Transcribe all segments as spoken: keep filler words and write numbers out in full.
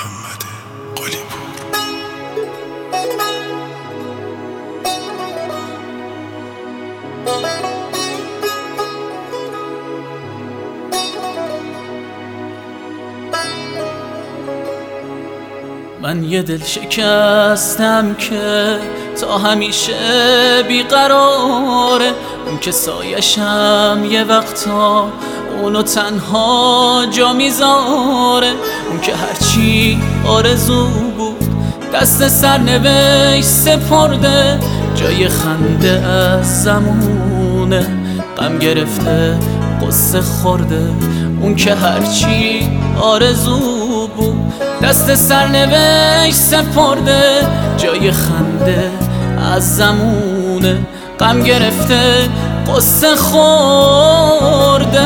محمد قلی‌پور. من یه دل شکستم که تا همیشه بیقراره، اون که سایشم یه وقتا اونو تنها جا میذاره، اون که هرچی آرزو بود دست سرنوشت سپرده، جای خنده از زمونه غم گرفته قصه خورده، اون که هرچی آرزو بود دست سرنوشت سپرده، جای خنده از زمونه غم گرفته قصه خورده.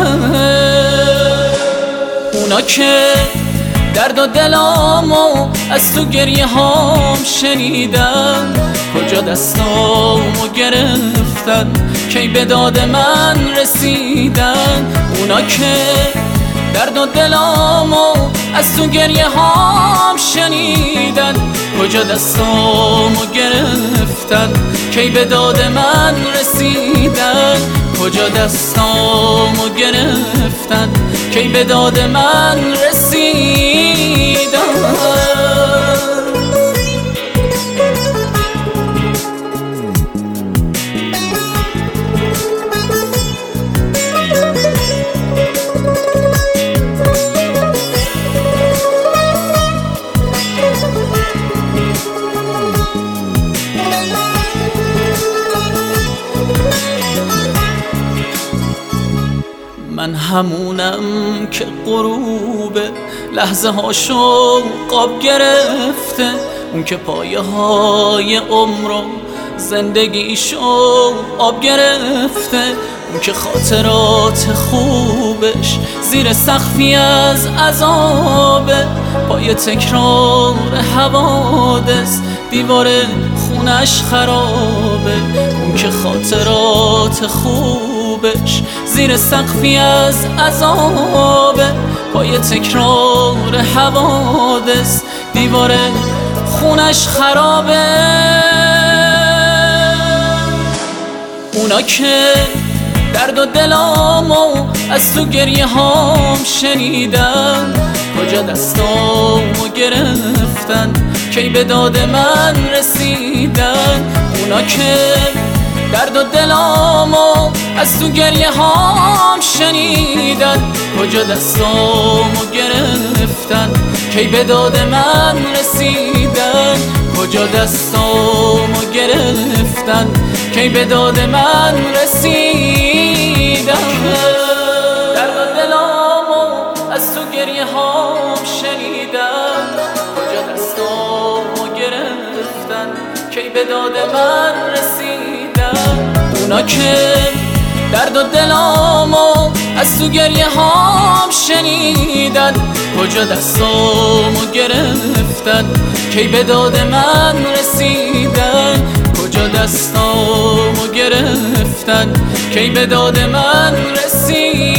اونا که درد و دلامو از تو گریه هام شنیدن، کجا دستامو گرفتن کی به داد من رسیدن، اونا که درد و دلامو از تو گریه هام شنیدن، کجا دستامو گرفتن کی به داد من رسیدن، کجا دستامو گرفتن کی به داد من رسیدن. من همونم که غروب لحظه هاشو قاب گرفته، اون که پایه های عمرو زندگیشو آب گرفته، اون که خاطرات خوبش زیر سقفی از عذابه، پای تکرار حوادث دیوار خونش خرابه، اون که خاطرات خوبش زیر سقفی از عذابه، پای تکرار حوادث دیوار خونش خرابه. اونا که درد و دلامو از تو گریه هام شنیدن، کجا دستامو گرفتن کی به داد من رسیدن، اونا که درد و دلامو از تو گریه هام شنیدن، کجا دستامو گرفتن کی به داد من رسیدن، کجا دستامو گرفتن کی به داد من رسیدن. درد و دلامو از تو گریه هام شنیدن، کجا دستامو گرفتن کی به داد من رسیدن، اونا که درد و دلامو از تو گریه هام شنیدن، کجا دستامو گرفتن کی به داد من رسیدن، کجا دستامو گرفتن کی به داد من رسیدن.